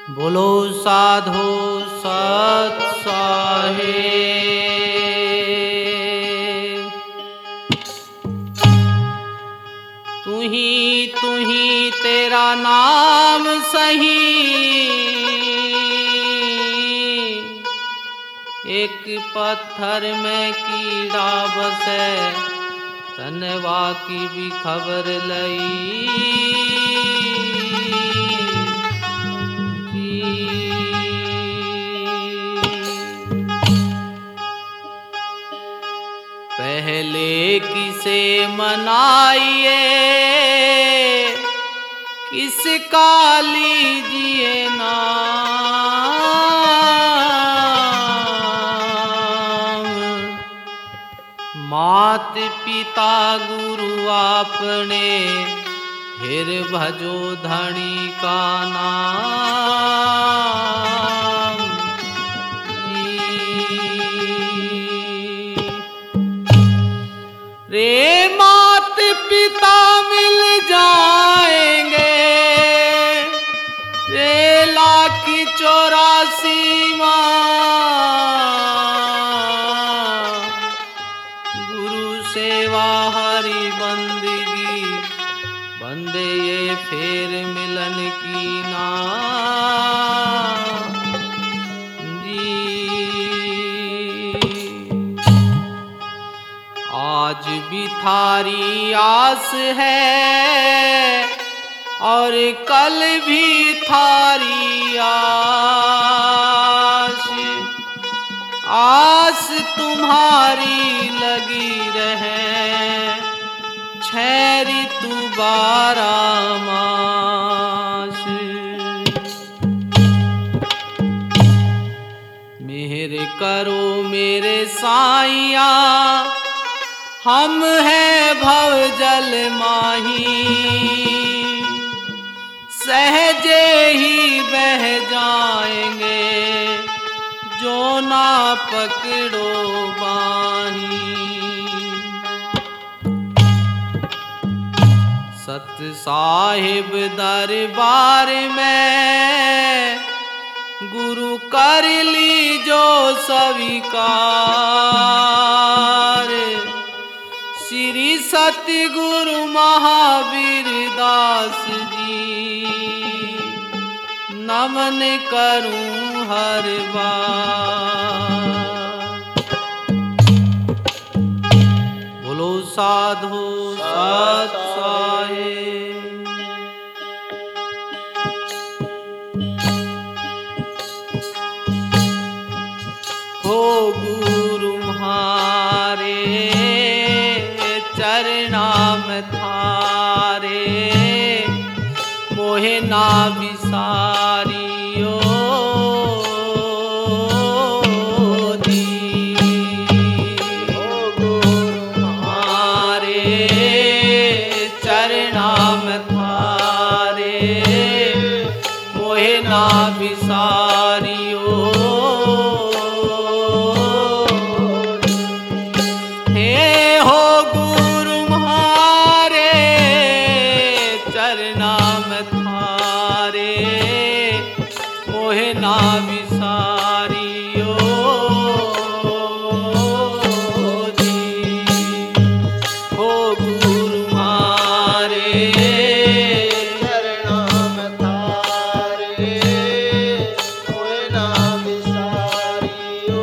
बोलो साधो सत साहेब। तू ही तेरा नाम सही, एक पत्थर में कीड़ा बसे, तनवा की भी खबर लई। पहले किसे मनाइए, किसका लीजिए नाम। मात पिता गुरु आपने, फिर भजो धनी का नाम। रे मात पिता मिल जाएंगे, रे 1,84 गुरु सेवा हरि बंदगी, बंदे ये फेर मिलन की नाम। आज भी थारी आस है, और कल भी थारी आस तुम्हारी लगी रहे, 6 ऋतु 12 मास। मेहर करो मेरे साईया, हम हैं भव जल माही, सहजे ही बह जाएंगे, जो ना पकड़ो बाही। सत साहिब दरबार में, गुरु कर ली जो स्वीकार। श्री सतगुरु महावीर दास जी, नमन करूं हर बार। बोलो साधो सत साहेब। हो गुरु म्हारे, चरणाम थारे, मोहे ना विसारियो दी। हो गुरु म्हारे, चरणाम थारे, मोहे ना विसारियो। मोहे ना विसारियो दी। हो गुरु मारे, चरणाम थारे, मोहे ना विसारियो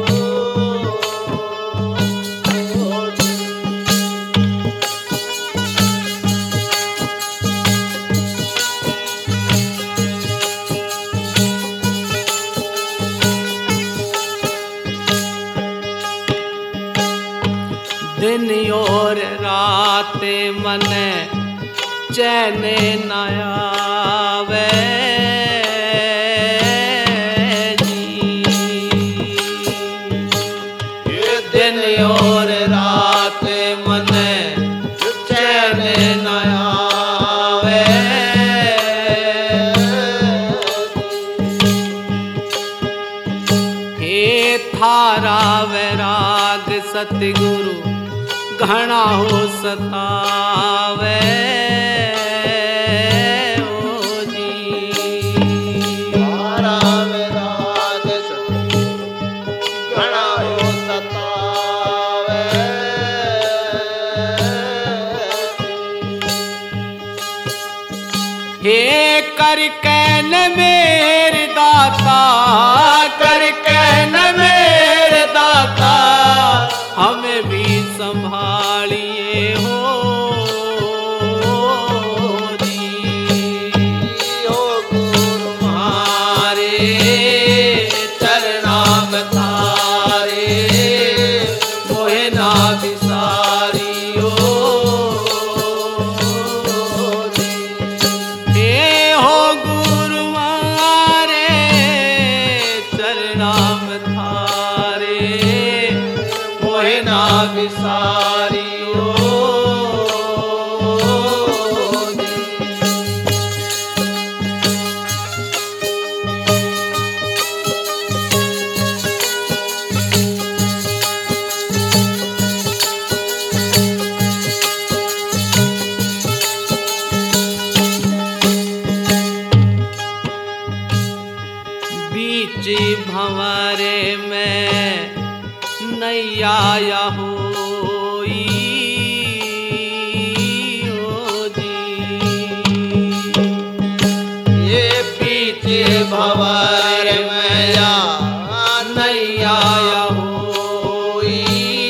दी। दिन और रात मन चैन न आवे जी। ये दिन और रात मन चैन न आवे। हे थारा वैराग सतगुरु घना हो सतावे। ओ जी थारा हे करके न मेरे दाता, करके न मेरे दाता, हमें भी संभालिए हो जी। हो गुरु मारे चरणा में थारे, मोहे ना बिसारियो जी। हे हो गुरु मारे चरणाम थारे, मोहे ना बिसारियो जी। बीच भंवरे में नैया या होई ओ जी। ये पीछे भंवर में या नैया होई,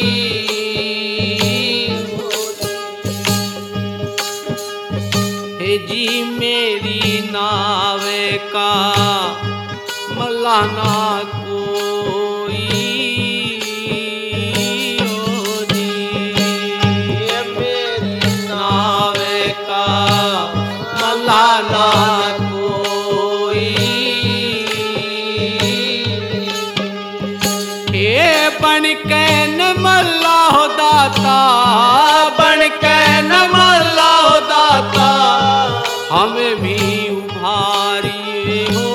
हे जी मेरी नावे का मलाना कोई ओ जी। ये मेरी नावे का मलाना कोई, हे बन के न मल्ला हो दाता, बन के न मल्ला हो दाता, हमें भी उभारिए हो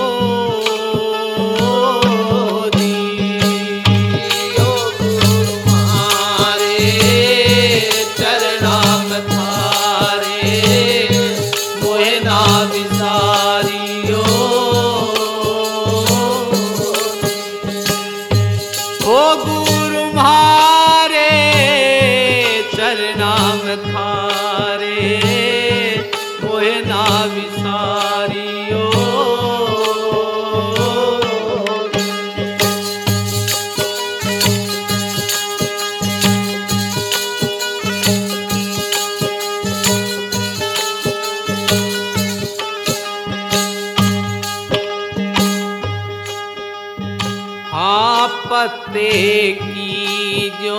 जी। हो गुरु मारे चरणा में थारे, मोहे ना बिसारियो ओ गुरु म्हारे चरणाम थारे, मोहे ना विसारियो। हाँ पत्ते की जो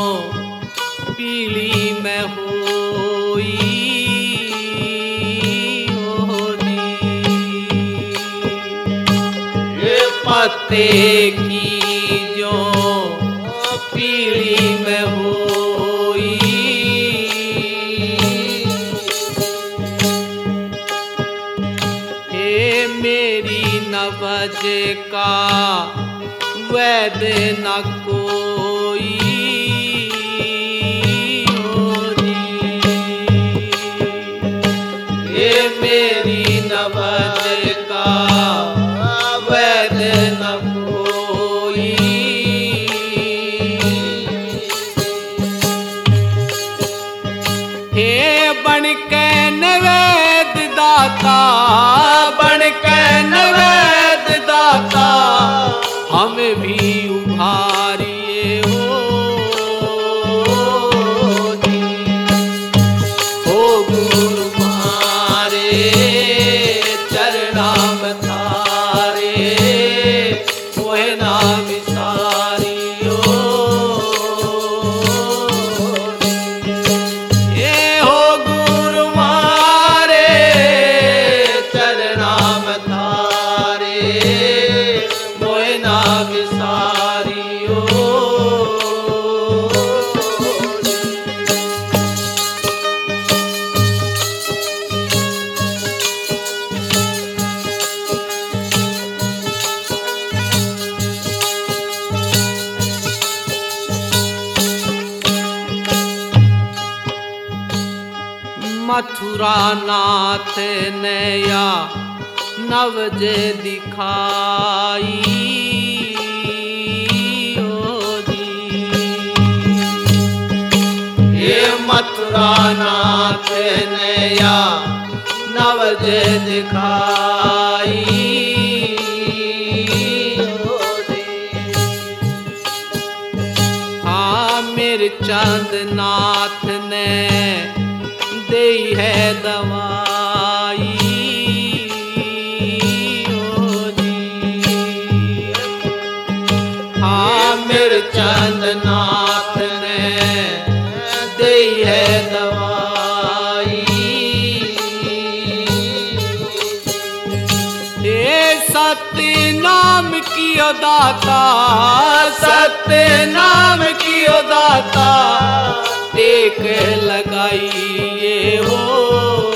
पीली में होई हो जी। ये पत्ते की जो पीली में होई, हे मेरी नवज का वैद न कोई ओ जी। ये मेरी नवज का वैद न कोई, हे बन के नवैद दाता, बन के नवैद दाता, हमें भी उभारिए हो जी। हो गुरु मारे चरणा में थारे, मोहे ना बिसारियो ये हो गुरु मारे चरणा में थारे, मोहे ना बिसारियो मथुरा नाथ नया नवजे दिखाई ओ जी। ये मथुरा नाथ नया नवज दिखाई हाँ मेरे चांदनाथ ने दी है दवाई ओ जी। हाँ मेरे चांदनाथ ने दी है दवाई ये सत्य नाम की ओ दाता सत्य नाम की ओ दाता टेक लगाइए हो